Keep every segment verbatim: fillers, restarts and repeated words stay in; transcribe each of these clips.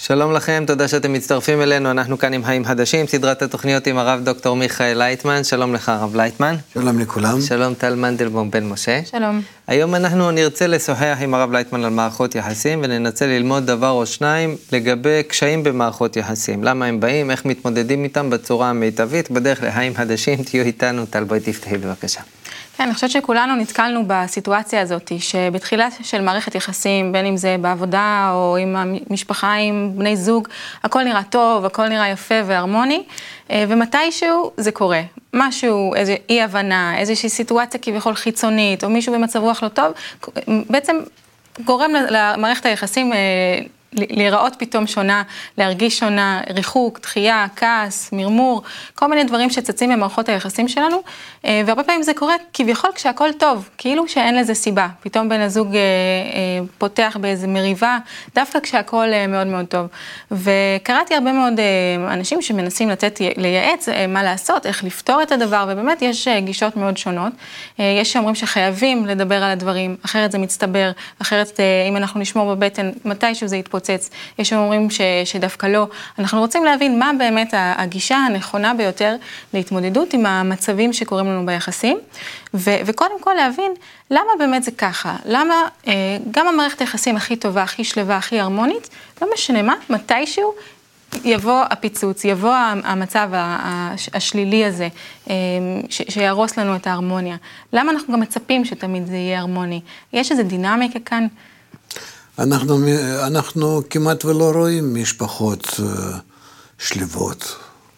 שלום לכם, תודה שאתם מצטרפים אלינו, אנחנו כאן עם חיים חדשים, סדרת התוכניות עם הרב דוקטור מיכאל לייטמן. שלום לך הרב לייטמן. שלום לכולם. שלום טל מנדלבום בן משה. שלום. היום אנחנו נרצה לשוחח עם הרב לייטמן על מערכות יחסים, וננסה ללמוד דבר או שניים לגבי קשיים במערכות יחסים. למה הם באים, איך מתמודדים איתם בצורה המיטבית, בדרך לחיים חדשים. תהיו איתנו, טל בואי תפתחי בבקשה. כן, אני חושבת שכולנו נתקלנו בסיטואציה הזאת, שבתחילה של מערכת יחסים, בין אם זה בעבודה או עם המשפחה, עם בני זוג, הכל נראה טוב, הכל נראה יפה והרמוני, ומתישהו זה קורה. משהו, איזו אי הבנה, איזושהי סיטואציה כביכול חיצונית, או מישהו במצב רוח לא טוב, בעצם גורם למערכת היחסים להיראות פתאום שונה, להרגיש שונה, ריחוק, דחייה, כעס, מרמור, כל מיני דברים שצצים במערכות היחסים שלנו, והרבה פעמים זה קורה כביכול כשהכל טוב, כאילו שאין לזה סיבה. פתאום בן הזוג פותח באיזו מריבה, דווקא כשהכל מאוד מאוד טוב. וקראתי הרבה מאוד אנשים שמנסים לתת, לייעץ מה לעשות, איך לפתור את הדבר, ובאמת יש גישות מאוד שונות. יש שאומרים שחייבים לדבר על הדברים, אחרת זה מצטבר, אחרת אם אנחנו נשמור בבטן, מתישהו זה יתפוצץ. יש שאומרים ש, שדווקא לא. אנחנו רוצים להבין מה באמת הגישה הנכונה ביותר להתמודדות עם המצבים שקורים לנו ביחסים, ו, וקודם כל להבין למה באמת זה ככה, למה אה, גם המערכת היחסים הכי טובה, הכי שלווה, הכי הרמונית, לא משנה מה, מתישהו יבוא הפיצוץ, יבוא המצב השלילי הזה, אה, ש, שירוס לנו את ההרמוניה. למה אנחנו גם מצפים שתמיד זה יהיה הרמוני? יש איזו דינמיקה כאן? אנחנו, אנחנו כמעט ולא רואים משפחות שלוות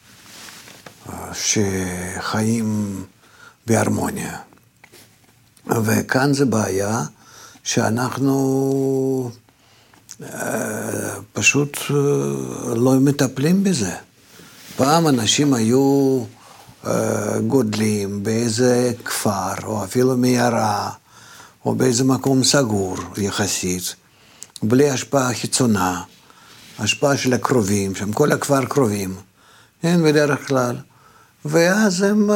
שחיים בהרמוניה. וכאן זה בעיה שאנחנו פשוט לא מטפלים בזה. פעם אנשים היו גודלים באיזה כפר או אפילו מערה או באיזה מקום סגור יחסית, בלי השפעה חיצונה, השפעה של הקרובים, שם כל הכפר קרובים, אין בדרך כלל, ואז הם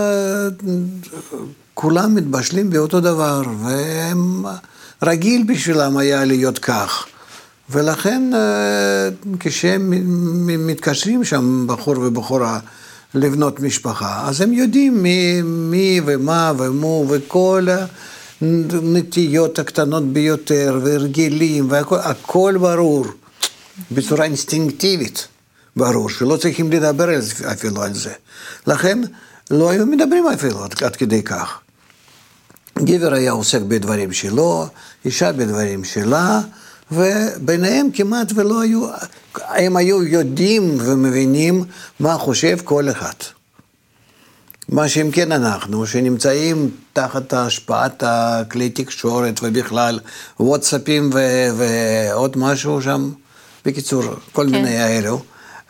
כולם מתבשלים באותו דבר, והם רגיל בשבילם היה להיות כך, ולכן כשהם מתקשרים שם בחור ובחורה לבנות משפחה, אז הם יודעים מי, מי ומה ומו וכל נטיות הקטנות ביותר, והרגלים, והכל, הכל ברור, בצורה אינסטינקטיבית, ברור, שלא צריכים לדבר אפילו על זה. לכן, לא היו מדברים אפילו עד, עד כדי כך. גבר היה עוסק בדברים שלו, אישה בדברים שלה, וביניהם כמעט ולא היו, הם היו יודעים ומבינים מה חושב כל אחד. מה שאם כן אנחנו, שנמצאים תחת השפעת הכלי תקשורת ובכלל וואטסאפים ו- ועוד משהו שם, בקיצור, כל כן. מיני האלו,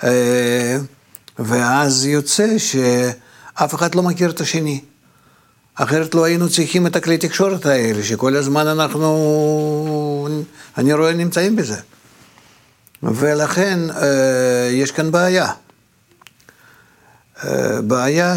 ואז יוצא שאף אחד לא מכיר את השני. אחרת לא היינו צריכים את הכלי תקשורת האלה, שכל הזמן אנחנו, אני רואה, נמצאים בזה. ולכן יש כאן בעיה. בעיה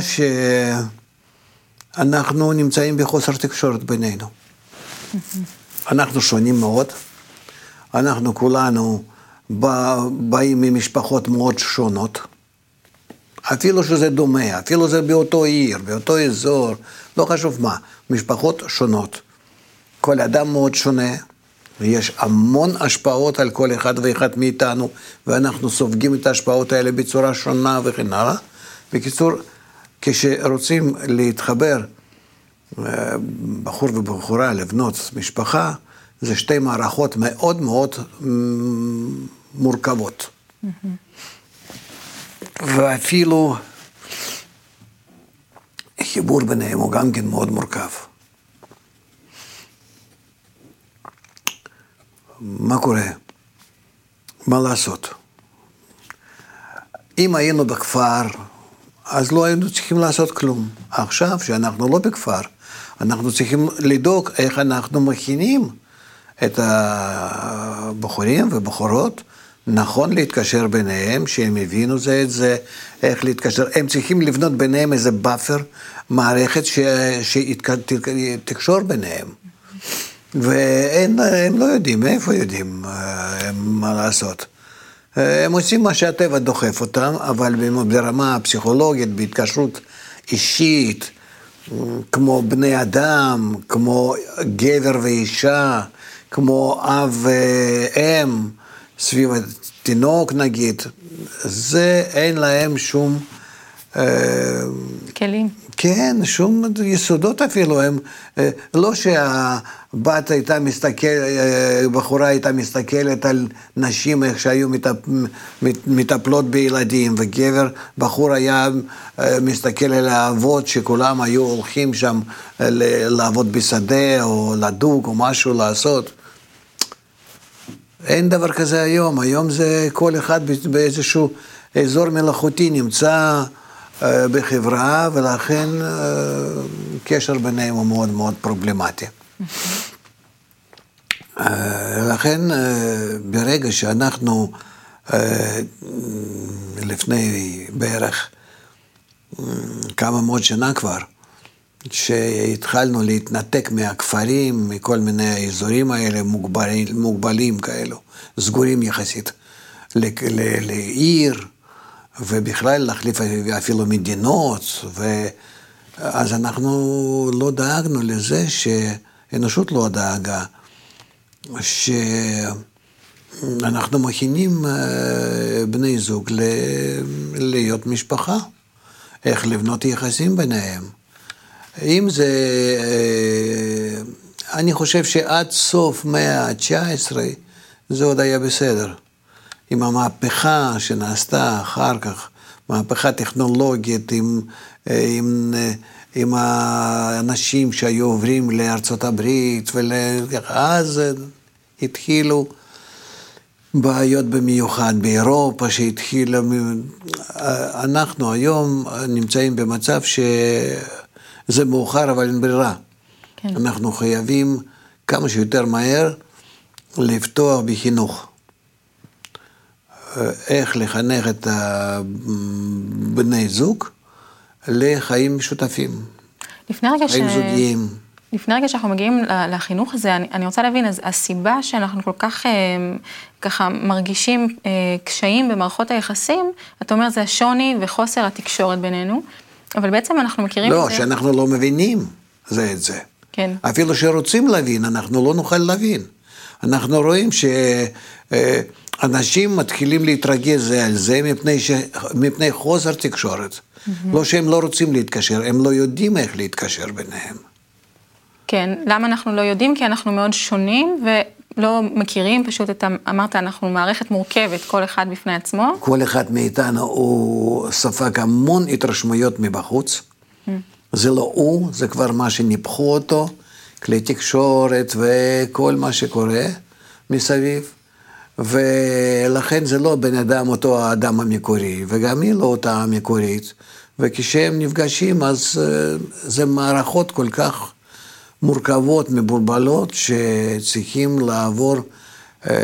שאנחנו נמצאים בחוסר תקשורת בינינו. אנחנו שונים מאוד, אנחנו כולנו באים ממשפחות מאוד שונות, אפילו שזה דומה, אפילו זה באותו עיר, באותו אזור, לא חשוב מה, משפחות שונות. כל אדם מאוד שונה, ויש המון השפעות על כל אחד ואחד מאיתנו, ואנחנו סופגים את ההשפעות האלה בצורה שונה וכן הלאה. בקיצור, כשרוצים להתחבר, בחור ובחורה לבנות משפחה, זה שתי מערכות מאוד מאוד מורכבות. ואפילו חיבור ביניהם הוא גם כן מאוד מורכב. מה קורה? מה לעשות? אם היינו בכפר, אז לא היינו צריכים לעשות כלום. עכשיו שאנחנו לא בכפר, אנחנו צריכים לדאוג איך אנחנו מכינים את הבחורים ובחורות, נכון להתקשר ביניהם, שהם הבינו זה את זה, איך להתקשר, הם צריכים לבנות ביניהם איזה באפר, מערכת שתקשור ביניהם. והם לא יודעים, איפה יודעים מה לעשות. הם עושים מה שהטבע דוחף אותם, אבל ברמה הפסיכולוגית, בהתקשרות אישית, כמו בני אדם, כמו גבר ואישה, כמו אב ואם, סביב התינוק נגיד, זה אין להם שום... כלים. כן, שום יסודות אפילו, הם, לא שהבת הייתה מסתכלת, בחורה הייתה מסתכלת על נשים איך שהיו מטפלות בילדים, וגבר, בחור היה מסתכל על האבות שכולם היו הולכים שם לעבוד בשדה או לדוג או משהו לעשות. אין דבר כזה היום, היום זה כל אחד באיזשהו אזור מלאכותי נמצא בחברה, ולכן קשר ביניהם הוא מאוד מאוד פרובלמטי. לכן ברגע שאנחנו לפני בערך כמה מאות שנה כבר, שהתחלנו להתנתק מהכפרים, מכל מיני האזורים האלה, מוגבלים, מוגבלים כאלו, סגורים יחסית לעיר, ובכלל להחליף אפילו מדינות, ואז אנחנו לא דאגנו לזה, שאנושות לא דאגה, שאנחנו מכינים בני זוג להיות משפחה, איך לבנות יחסים ביניהם. אם זה, אני חושב שעד סוף מאה ה-תשע עשרה זה עוד היה בסדר. עם המהפכה שנעשתה אחר כך, מהפכה טכנולוגית, עם, עם, עם האנשים שהיו עוברים לארצות הברית, ואז התחילו בעיות במיוחד באירופה, שהתחילה, אנחנו היום נמצאים במצב שזה מאוחר, אבל אין ברירה. כן. אנחנו חייבים כמה שיותר מהר לפתוח בחינוך. איך לחנך את בני זוג לחיים משותפים. לפני רגע חיים ש... זוגיים. לפני רגע שאנחנו מגיעים לחינוך הזה, אני, אני רוצה להבין, אז הסיבה שאנחנו כל כך ככה מרגישים קשיים במערכות היחסים, אתה אומר, זה השוני וחוסר התקשורת בינינו, אבל בעצם אנחנו מכירים לא, את זה... לא, שאנחנו לא מבינים זה את זה. כן. אפילו שרוצים להבין, אנחנו לא נוכל להבין. אנחנו רואים שאנשים מתחילים להתרגש זה על זה מפני, ש... מפני חוסר תקשורת. Mm-hmm. לא שהם לא רוצים להתקשר, הם לא יודעים איך להתקשר ביניהם. כן, למה אנחנו לא יודעים? כי אנחנו מאוד שונים ולא מכירים, פשוט את, אמרת, אנחנו מערכת מורכבת, כל אחד בפני עצמו. כל אחד מאיתנו הוא ספק המון התרשמויות מבחוץ. Mm. זה לא הוא, זה כבר מה שניפחו אותו, כלי תקשורת וכל מה שקורה מסביב. ולכן זה לא בן אדם אותו האדם המקורי, וגם היא לא אותה המקורית. וכשהם נפגשים, אז זה מערכות כל כך מורכבות, מבולבלות, שצריכים לעבור אה,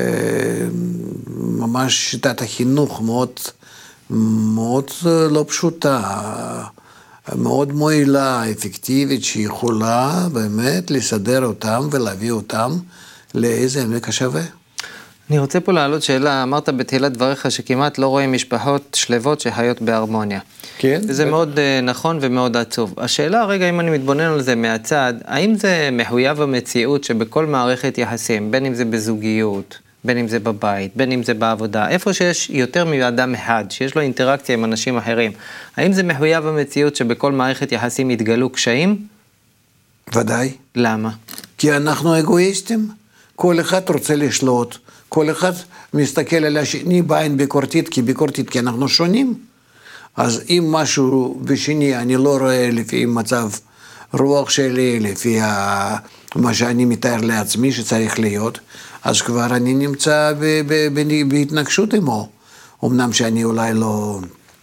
ממש שיטת החינוך מאוד, מאוד לא פשוטה, מאוד מועילה, אפקטיבית, שיכולה באמת לסדר אותם ולהביא אותם לאיזה עמק השווה. אני רוצה פה להעלות שאלה, אמרת בתחילת דבריך שכמעט לא רואים משפחות שלבות שחיות בהרמוניה. כן. וזה ו... מאוד נכון ומאוד עצוב. השאלה הרגע, אם אני מתבונן על זה מהצד, האם זה מחויב המציאות שבכל מערכת יחסים, בין אם זה בזוגיות, בין אם זה בבית, בין אם זה בעבודה, איפה שיש יותר מאדם אחד, שיש לו אינטראקציה עם אנשים אחרים, האם זה מחויב המציאות שבכל מערכת יחסים יתגלו קשיים? ודאי. למה? כי אנחנו אגואיסטים. כל אחד רוצה לשלוט. כל אחד מסתכל על השני בעין ביקורתית, כי ביקורתית, כי אנחנו שונים. אז אם משהו בשני אני לא רואה לפי מצב רוח שלי, לפי מה שאני מתאר לעצמי שצריך להיות, אז כבר אני נמצא בהתנגשות עמו. אמנם שאני אולי לא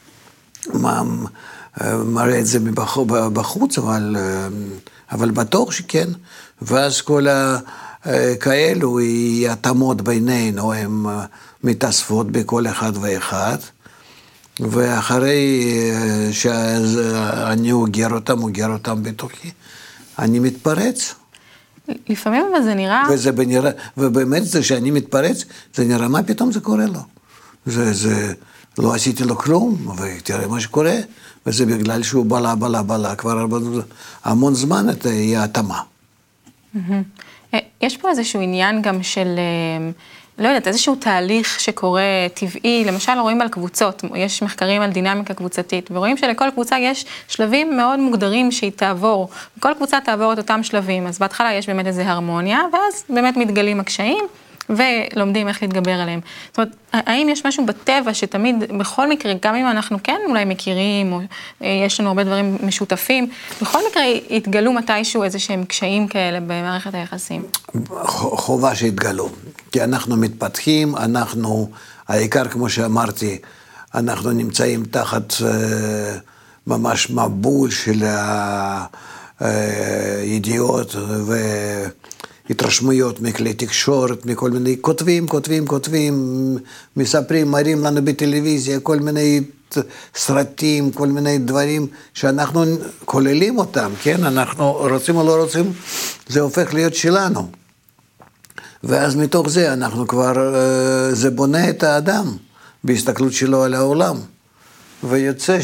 מראה את זה בחוץ, אבל, אבל בטוח שכן. ואז כל ה... כאלו היא התאמות בינינו, הן מתאספות בכל אחד ואחד, ואחרי שאני אוגר אותם, אוגר אותם בתוכי, אני מתפרץ. לפעמים אבל זה נראה... וזה בנראה, ובאמת זה שאני מתפרץ, זה נראה מה פתאום זה קורה לו. זה, זה, לא עשיתי לו כלום, ותראה מה שקורה, וזה בגלל שהוא בלה, בלה, בלה, כבר המון זמן את אי ההתאמה. יש פה איזשהו עניין גם של, לא יודעת, איזשהו תהליך שקורה טבעי, למשל רואים על קבוצות, יש מחקרים על דינמיקה קבוצתית, ורואים שלכל קבוצה יש שלבים מאוד מוגדרים שהיא תעבור, כל קבוצה תעבור את אותם שלבים, אז בהתחלה יש באמת איזו הרמוניה, ואז באמת מתגלים הקשיים, ולומדים איך להתגבר עליהם. זאת אומרת, האם יש משהו בטבע שתמיד, בכל מקרה, גם אם אנחנו כן אולי מכירים, או יש לנו הרבה דברים משותפים, בכל מקרה יתגלו מתישהו איזה שהם קשיים כאלה במערכת היחסים? חובה שהתגלו, כי אנחנו מתפתחים, אנחנו, העיקר כמו שאמרתי, אנחנו נמצאים תחת ממש מבול של הידיעות ו... התרשמויות מכלי תקשורת, מכל מיני כותבים, כותבים, כותבים, מספרים, מראים לנו בטלוויזיה, כל מיני סרטים, כל מיני דברים שאנחנו כוללים אותם, כן? אנחנו רוצים או לא רוצים, זה הופך להיות שלנו. ואז מתוך זה אנחנו כבר, זה בונה את האדם, בהסתכלות שלו על העולם. ויוצא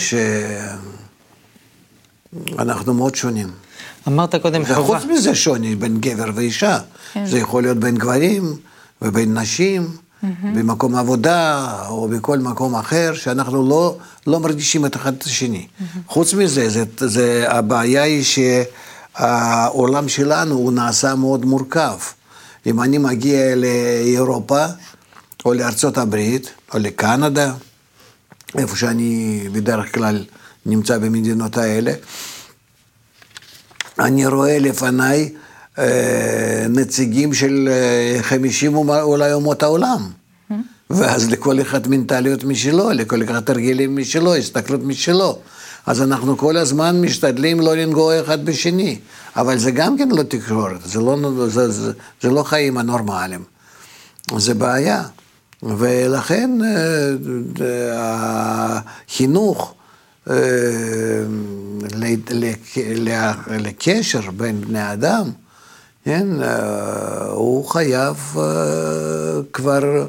שאנחנו מאוד שונים. אמרת קודם חובה. וחוץ מזה שוני בין גבר ואישה. כן. זה יכול להיות בין גברים ובין נשים, mm-hmm. במקום עבודה או בכל מקום אחר, שאנחנו לא, לא מרגישים את אחד את השני. Mm-hmm. חוץ מזה, זה, זה, הבעיה היא שהעולם שלנו הוא נעשה מאוד מורכב. אם אני מגיע לאירופה, או לארצות הברית, או לקנדה, איפה שאני בדרך כלל נמצא במדינות האלה, אני רואה לפניי אה, נציגים של חמישים אולי אומות העולם. Mm-hmm. ואז לכל אחד מנטליות משלו, לכל אחד תרגילים משלו, הסתכלות משלו. אז אנחנו כל הזמן משתדלים לא לנגוע אחד בשני. אבל זה גם כן לא תקשורת, זה לא, זה, זה, זה לא חיים הנורמליים. זה בעיה. ולכן אה, החינוך, לקשר בין בני אדם, כן, הוא חייב כבר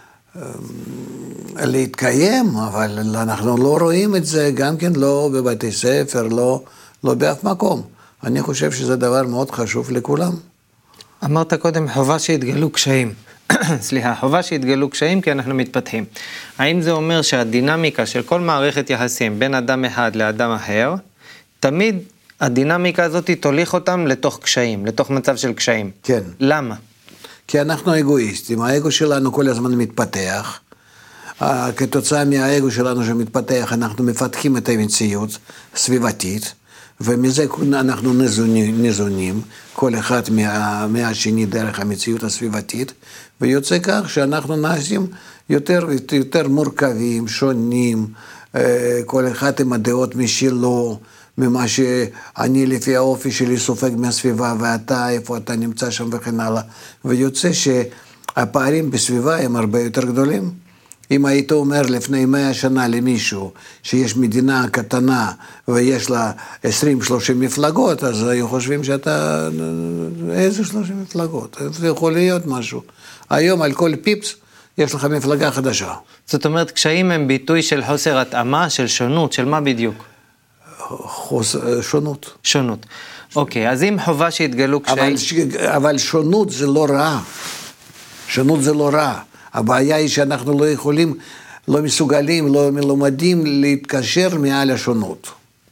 להתקיים, אבל אנחנו לא רואים את זה, גם כן לא בבתי ספר, לא, לא באף מקום. אני חושב שזה דבר מאוד חשוב לכולם. אמרת קודם חובה שהתגלו קשיים. סליחה, חובה שהתגלו קשיים כי אנחנו מתפתחים. האם זה אומר שהדינמיקה של כל מערכת יחסים בין אדם אחד לאדם אחר, תמיד הדינמיקה הזאת תוליך אותם לתוך קשיים, לתוך מצב של קשיים? כן. למה? כי אנחנו אגואיסטים, האגו שלנו כל הזמן מתפתח, כתוצאה מהאגו שלנו שמתפתח, אנחנו מפתחים את המציאות סביבתית, ומזה אנחנו נזונים, נזונים כל אחד מה, מהשני דרך המציאות הסביבתית, ויוצא כך שאנחנו נעשים יותר יותר מורכבים, שונים, כל אחד עם הדעות משלו, ממה שאני לפי האופי שלי סופג מהסביבה, ואתה, איפה אתה נמצא שם וכן הלאה, ויוצא שהפערים בסביבה הם הרבה יותר גדולים. אם היית אומר לפני מאה שנה למישהו שיש מדינה קטנה ויש לה עשרים שלושים מפלגות, אז היו חושבים שאתה, איזה שלושים מפלגות? זה יכול להיות משהו. היום על כל פיפס יש לך מפלגה חדשה. זאת אומרת, קשיים הם ביטוי של חוסר התאמה, של שונות, של מה בדיוק? חוס... שונות. שונות. אוקיי, אז אם חובה שהתגלו קשיים... אבל, אבל שונות זה לא רע. שונות זה לא רע. הבעיה היא שאנחנו לא יכולים, לא מסוגלים, לא מלומדים להתקשר מעל השונות.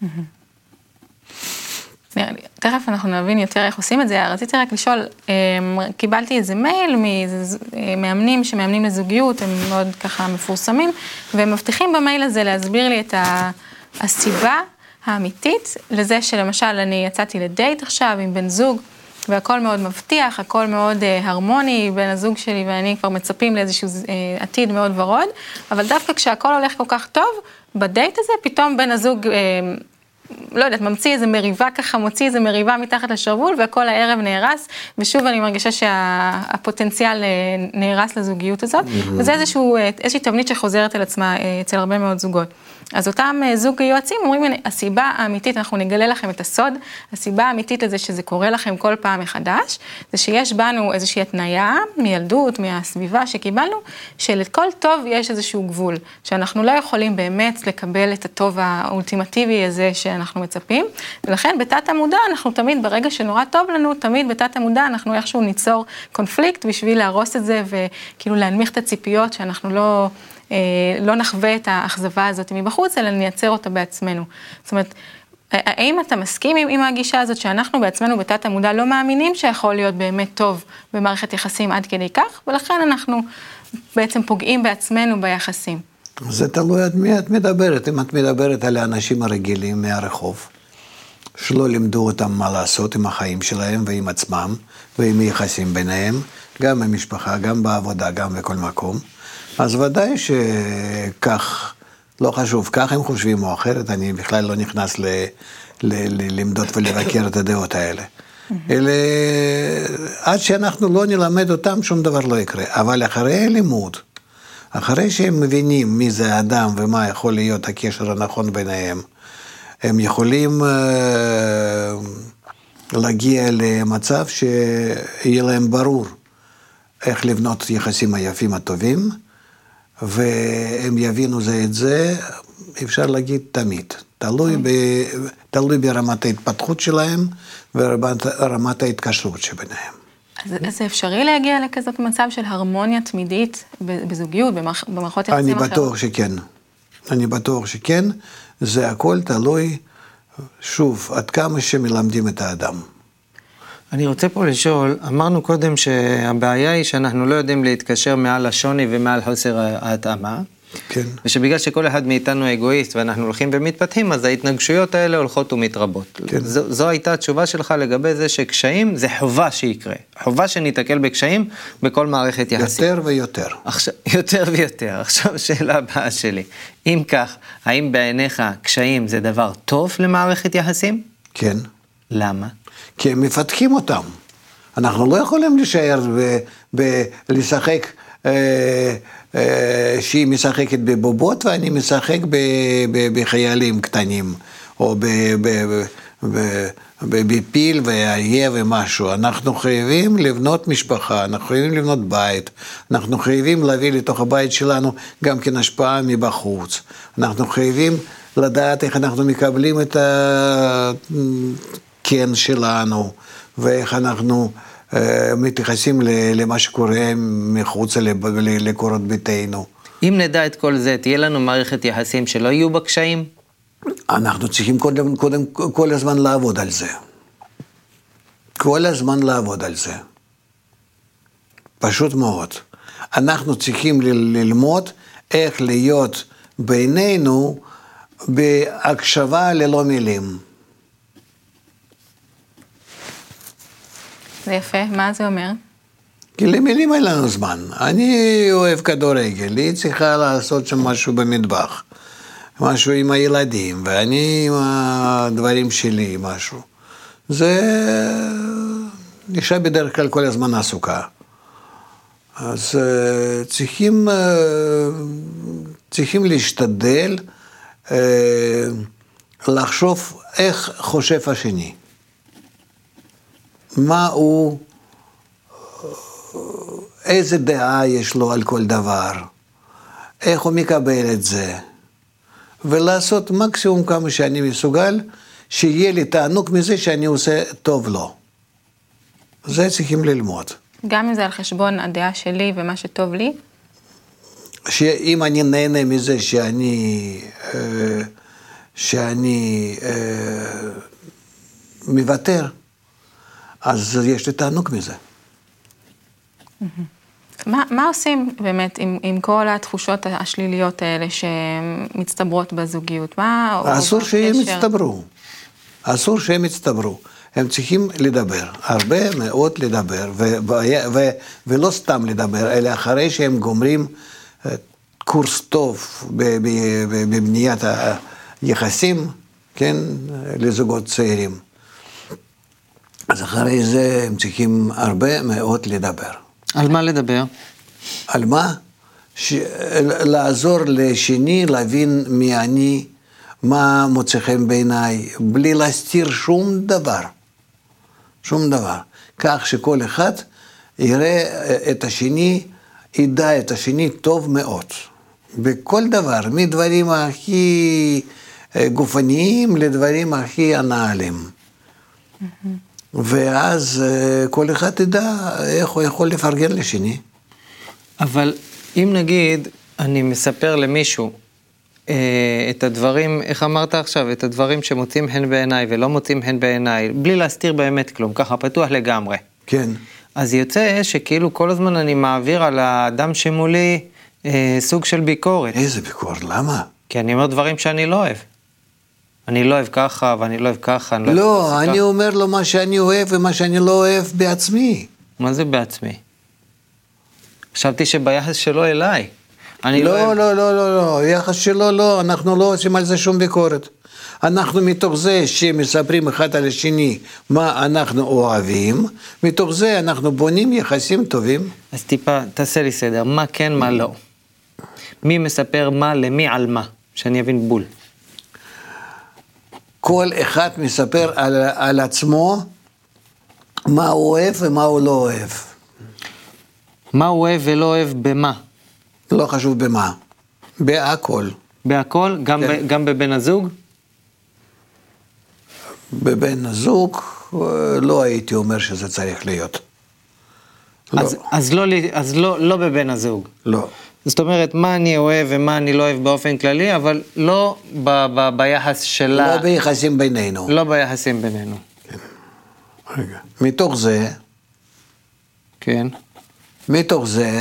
תכף אנחנו נבין יותר איך עושים את זה. רציתי רק לשאול, קיבלתי איזה מייל ממאמנים שמאמנים לזוגיות, הם מאוד ככה מפורסמים, והם מבטיחים במייל הזה להסביר לי את הסיבה האמיתית לזה שלמשל אני יצאתי לדייט עכשיו עם בן זוג, והכל מאוד מבטיח, הכל מאוד uh, הרמוני, בין הזוג שלי ואני כבר מצפים לאיזשהו uh, עתיד מאוד ורוד, אבל דווקא כשהכל הולך כל כך טוב, בדייט הזה פתאום בין הזוג uh, לא יודעת, ממציא איזה מריבה ככה, מוציא איזה מריבה מתחת לשרוול, וכל הערב נהרס, ושוב אני מרגישה שהפוטנציאל נהרס לזוגיות הזאת, וזה איזשהו, איזושהי תבנית שחוזרת על עצמה אצל הרבה מאוד זוגות. אז אותם זוג יועצים אומרים, הסיבה האמיתית, אנחנו נגלה לכם את הסוד, הסיבה האמיתית לזה שזה קורה לכם כל פעם מחדש, זה שיש בנו איזושהי התניה מילדות, מהסביבה שקיבלנו, שלכל טוב יש איזשהו גבול, שאנחנו לא יכולים באמת לקבל את הטוב האולטימטיבי הזה שאנחנו מצפים, ולכן בתת המודע אנחנו תמיד, ברגע שנורא טוב לנו, תמיד בתת המודע אנחנו איכשהו ניצור קונפליקט בשביל להרוס את זה, וכאילו להנמיך את הציפיות שאנחנו לא... לא נחווה את האכזבה הזאת מבחוץ, אלא נייצר אותה בעצמנו. זאת אומרת, האם אתה מסכים עם, עם הגישה הזאת שאנחנו בעצמנו בתת המודע לא מאמינים שיכול להיות באמת טוב במערכת יחסים עד כדי כך, ולכן אנחנו בעצם פוגעים בעצמנו ביחסים. זה תלוי עד מי את מדברת. אם את מדברת על האנשים הרגילים מהרחוב, שלא לימדו אותם מה לעשות עם החיים שלהם ועם עצמם, ועם יחסים ביניהם, גם במשפחה, גם בעבודה, גם בכל מקום, אז ודאי שכך, לא חשוב, כך הם חושבים או אחרת, אני בכלל לא נכנס ל, ל, ל, למדוד ולבקר את הדעות האלה. אלה, עד שאנחנו לא נלמד אותם, שום דבר לא יקרה. אבל אחרי הלימוד, אחרי שהם מבינים מי זה האדם ומה יכול להיות הקשר הנכון ביניהם, הם יכולים uh, להגיע למצב שיהיה להם ברור איך לבנות יחסים היפים הטובים, והם יבינו זה את זה, אפשר להגיד תמיד. תלוי, ב, תלוי ברמת ההתפתחות שלהם ורמת ההתקשרות שביניהם. אז, אז זה אפשרי להגיע לכזאת מצב של הרמוניה תמידית בזוגיות, במערכות יחסים אחרות? אני בטוח שכן. אני בטוח שכן. זה הכל תלוי, שוב, עד כמה שמלמדים את האדם. אני רוצה פה לשאול, אמרנו קודם שהבעיה היא שאנחנו לא יודעים להתקשר מעל השוני ומעל חוסר ההתאמה. כן. ושבגלל שכל אחד מאיתנו אגואיסט ואנחנו הולכים ומתפתחים, אז ההתנגשויות האלה הולכות ומתרבות. כן. זו, זו הייתה התשובה שלך לגבי זה שקשיים זה חובה שיקרה. חובה שניתקל בקשיים בכל מערכת יחסים. יותר ויותר. עכשיו, יותר ויותר. עכשיו שאלה הבאה שלי. אם כך, האם בעיניך קשיים זה דבר טוב למערכת יחסים? כן. למה? כי הם מפתחים אותם. אנחנו לא יכולים להישאר ולשחק, אה, אה, שהיא משחקת בבובות ואני משחק ב, ב, בחיילים קטנים, או ב, ב, ב, ב, בפיל ואריה ומשהו. אנחנו חייבים לבנות משפחה, אנחנו חייבים לבנות בית, אנחנו חייבים להביא לתוך הבית שלנו גם כן השפעה מבחוץ. אנחנו חייבים לדעת איך אנחנו מקבלים את ה... כן שלנו, ואיך אנחנו אה, מתייחסים למה שקורה מחוץ לקורות ביתנו. אם נדע את כל זה, תהיה לנו מערכת יחסים שלא יהיו בקשיים? אנחנו צריכים קודם, קודם, כל הזמן לעבוד על זה. כל הזמן לעבוד על זה. פשוט מאוד. אנחנו צריכים ללמוד איך להיות בינינו בהקשבה ללא מילים. זה יפה, מה זה אומר? כי למילים אין לנו זמן. אני אוהב כדורגל, היא צריכה לעשות שם משהו במטבח, משהו עם הילדים, ואני עם הדברים שלי, משהו. זה אישה בדרך כלל כל הזמן עסוקה. אז צריכים, צריכים להשתדל לחשוב איך חושב השני. מה הוא, איזה דעה יש לו על כל דבר, איך הוא מקבל את זה, ולעשות מקסימום כמה שאני מסוגל, שיהיה לי תענוג מזה שאני עושה טוב לו. זה צריכים ללמוד. גם אם זה על חשבון הדעה שלי ומה שטוב לי? שאם אני נהנה מזה שאני, שאני מוותר, אז יש לי תענוג מזה. מה, מה עושים באמת עם, עם כל התחושות השליליות האלה שמצטברות בזוגיות? מה, אסור שהם יצטברו. אסור שהם יצטברו. הם צריכים לדבר, הרבה מאוד לדבר, ו- ו- ו- ולא סתם לדבר, אלא אחרי שהם גומרים קורס טוב בבניית היחסים, כן, לזוגות צעירים. אז אחרי זה הם צריכים הרבה מאוד לדבר. על מה לדבר? על מה? ש... לעזור לשני להבין מי אני, מה מוצא חן בעיניי, בלי להסתיר שום דבר. שום דבר. כך שכל אחד יראה את השני, ידע את השני טוב מאוד. בכל דבר, מדברים הכי גופניים לדברים הכי אנאליים. Mm-hmm. ואז כל אחד ידע איך הוא יכול לפרגן לשני. אבל אם נגיד, אני מספר למישהו את הדברים, איך אמרת עכשיו, את הדברים שמוצאים חן בעיניי ולא מוצאים חן בעיניי, בלי להסתיר באמת כלום, ככה פתוח לגמרי. כן. אז יוצא שכאילו כל הזמן אני מעביר על האדם שמולי אה, סוג של ביקורת. איזה ביקורת? למה? כי אני אומר דברים שאני לא אוהב. אני לא אוהב ככה, ואני לא אוהב ככה. אני לא, לא, אני אומר לו מה שאני אוהב ומה שאני לא אוהב בעצמי. מה זה בעצמי? חשבתי שביחס שלו אליי. אני לא, לא, לא, לא, לא, לא, יחס שלו לא, אנחנו לא עושים על זה שום ביקורת. אנחנו מתוך זה שמספרים אחד על השני מה אנחנו אוהבים, מתוך זה אנחנו בונים יחסים טובים. אז טיפה, תעשה לי סדר, מה כן, מה לא. מי מספר מה למי על מה, שאני אבין בול. כל אחד מספר על, על עצמו מה הוא אוהב ומה הוא לא אוהב. מה הוא אוהב ולא אוהב במה? לא חשוב במה, בהכל. בהכל? גם, כן. ב, גם בבן הזוג? בבן הזוג לא הייתי אומר שזה צריך להיות. אז, לא. אז, לא, אז לא, לא בבן הזוג? לא. זאת אומרת, מה אני אוהב ומה אני לא אוהב באופן כללי, אבל לא ב, ב, ביחס שלה... לא ביחסים בינינו. לא ביחסים בינינו. כן. רגע. מתוך זה... כן. מתוך זה...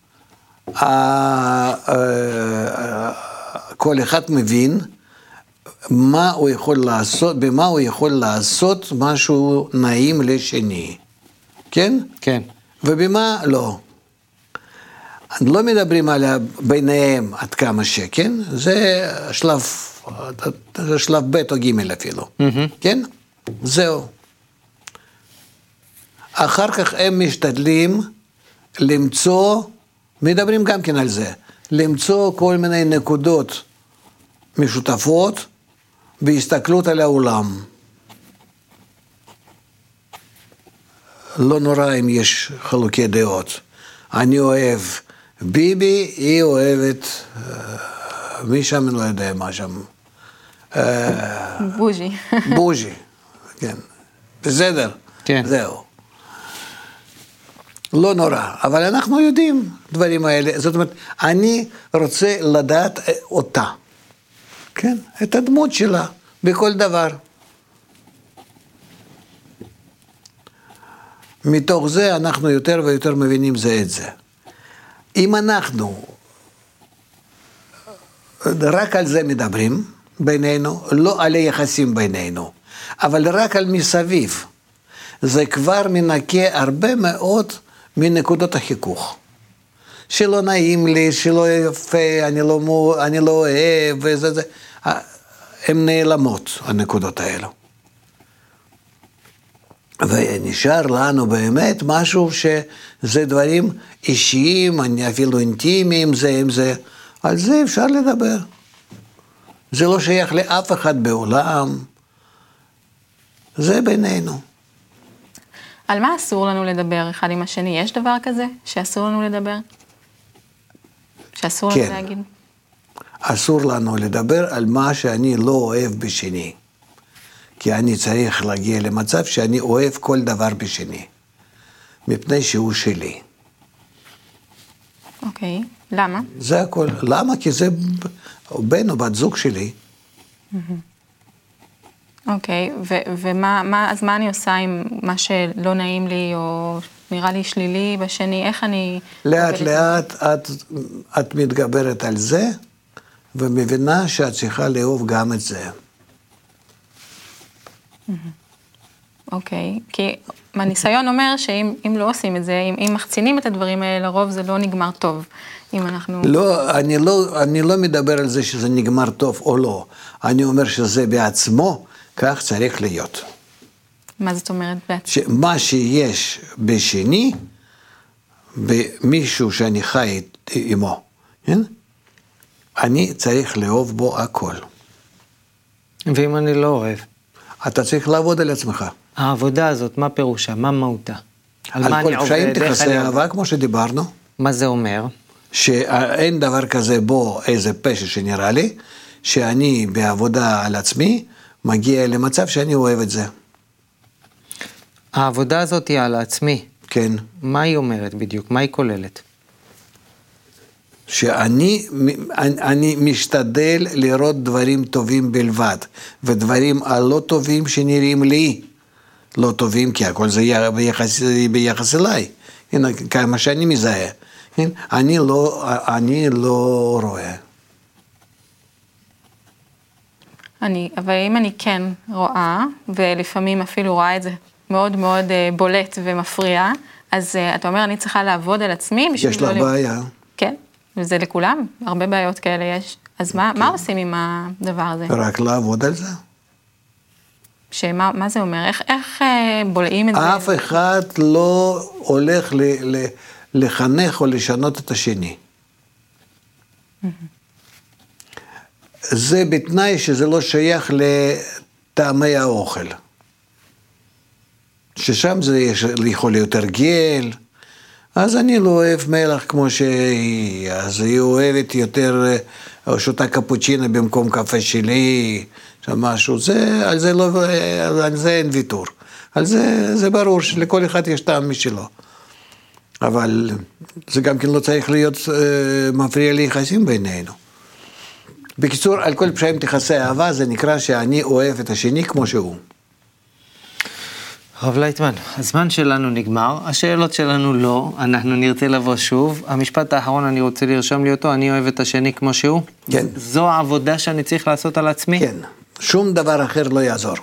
כל אחד מבין מה הוא יכול לעשות, במה הוא יכול לעשות משהו נעים לשני. כן? כן. ובמה לא. לא מדברים על ביניהם עד כמה שכן, זה שלב, זה שלב ב' או ג' אפילו. כן? זהו. אחר כך הם משתדלים למצוא, מדברים גם כן על זה, למצוא כל מיני נקודות משותפות בהסתכלות על העולם. לא נורא אם יש חלוקי דעות. אני אוהב ביבי, היא אוהבת, מי שם לא יודע מה שם. בוז'י. בוז'י, כן. בסדר, כן. זהו. לא נורא, אבל אנחנו יודעים דברים האלה. זאת אומרת, אני רוצה לדעת אותה. כן? את הדמות שלה, בכל דבר. מתוך זה אנחנו יותר ויותר מבינים זה את זה. אם אנחנו רק על זה מדברים בינינו, לא על היחסים בינינו, אבל רק על מסביב, זה כבר מנקה הרבה מאוד מנקודות החיכוך. שלא נעים לי, שלא יפה, אני לא, אני לא אוהב, וזה זה. הן נעלמות, הנקודות האלו. ונשאר לנו באמת משהו שזה דברים אישיים, אפילו אינטימיים, זה עם זה. על זה אפשר לדבר. זה לא שייך לאף אחד בעולם. זה בינינו. על מה אסור לנו לדבר אחד עם השני? יש דבר כזה שאסור לנו לדבר? שאסור כן. לנו להגיד? אסור לנו לדבר על מה שאני לא אוהב בשני. כי אני צריך להגיע למצב שאני אוהב כל דבר בשני. מפני שהוא שלי. אוקיי, למה? זה הכל. למה? כי זה בן או בת זוג שלי. אוקיי, ו- ומה, מה, אז מה אני עושה עם מה שלא נעים לי, או נראה לי שלילי בשני? איך אני... לאט לאט את, את מתגברת על זה, ומבינה שאת צריכה לאהוב גם את זה. אוקיי, כי הניסיון אומר שאם אם לא עושים את זה, אם, אם מחצינים את הדברים האלה, לרוב זה לא נגמר טוב. אם אנחנו... לא, אני לא, אני לא מדבר על זה שזה נגמר טוב או לא. אני אומר שזה בעצמו, כך צריך להיות. מה זאת אומרת בעצמו? מה שיש בשני, במישהו שאני חי עמו, כן? אני צריך לאהוב בו הכל. ואם אני לא אוהב? אתה צריך לעבוד על עצמך. העבודה הזאת, מה פירושה? מה מהותה? על, על מה כל אני עובד? פשעים איך תכסה אני אהבה, עובד? כמו שדיברנו, מה זה אומר? שאין דבר כזה בו איזה פשע שנראה לי, שאני בעבודה על עצמי, מגיע למצב שאני אוהב את זה. העבודה הזאת היא על עצמי. כן. מה היא אומרת בדיוק? מה היא כוללת? שאני אני, אני משתדל לראות דברים טובים בלבד, ודברים הלא טובים שנראים לי לא טובים, כי הכל זה ביחס, ביחס אליי, הנה, כמה שאני מזהה, הנה, אני, לא, אני לא רואה. אני, אבל אם אני כן רואה, ולפעמים אפילו רואה את זה מאוד מאוד בולט ומפריע, אז אתה אומר, אני צריכה לעבוד על עצמי. יש לה לא בעיה. כן, וזה לכולם, הרבה בעיות כאלה יש. אז מה, מה עושים עם הדבר הזה? רק לעבוד על זה. שמה, מה זה אומר? איך, איך בולעים את זה? אף אחד לא הולך ל, ל, לחנך או לשנות את השני. זה בתנאי שזה לא שייך לטעמי האוכל. ששם זה יכול להיות הרגל, אז אני לא אוהב מלח כמו שהיא, אז היא אוהבת יותר, שותה קפוצ'ינה במקום קפה שלי, משהו, זה, על זה לא, על זה אין ויתור. על זה, זה ברור שלכל אחד יש טעם משלו. אבל זה גם כן לא צריך להיות מפריע ליחסים בינינו. בקיצור, על כל פשעים תכסה אהבה, זה נקרא שאני אוהב את השני כמו שהוא. הרב לייטמן, הזמן שלנו נגמר, השאלות שלנו לא, אנחנו נרצה לבוא שוב. המשפט האחרון אני רוצה לרשום לי אותו, אני אוהב את השני כמו שהוא. כן. זו העבודה שאני צריך לעשות על עצמי? כן, שום דבר אחר לא יעזור.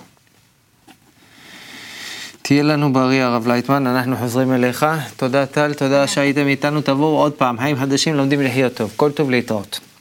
תהיה לנו בריא הרב לייטמן, אנחנו חוזרים אליך. תודה טל, תודה שהייתם איתנו, תבואו עוד פעם, חיים חדשים לומדים לחיות טוב, כל טוב להתראות.